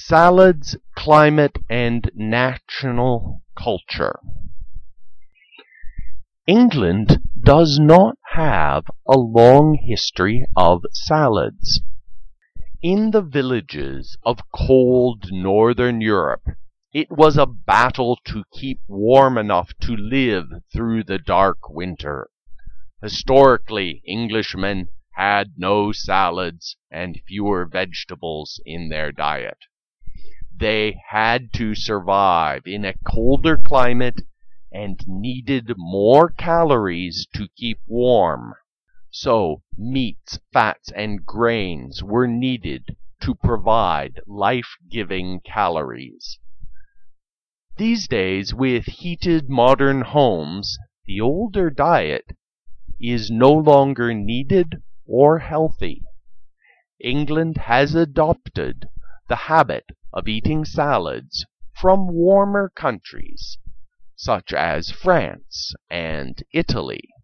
Salads, climate, and national culture. England does not have a long history of salads. In the villages of cold northern Europe, it was a battle to keep warm enough to live through the dark winter. Historically, Englishmen had no salads and fewer vegetables in their diet. They had to survive in a colder climate and needed more calories to keep warm. So meats, fats, and grains were needed to provide life-giving calories. These days, with heated modern homes, the older diet is no longer needed or healthy. England has adopted the habit of eating salads from warmer countries, such as France and Italy.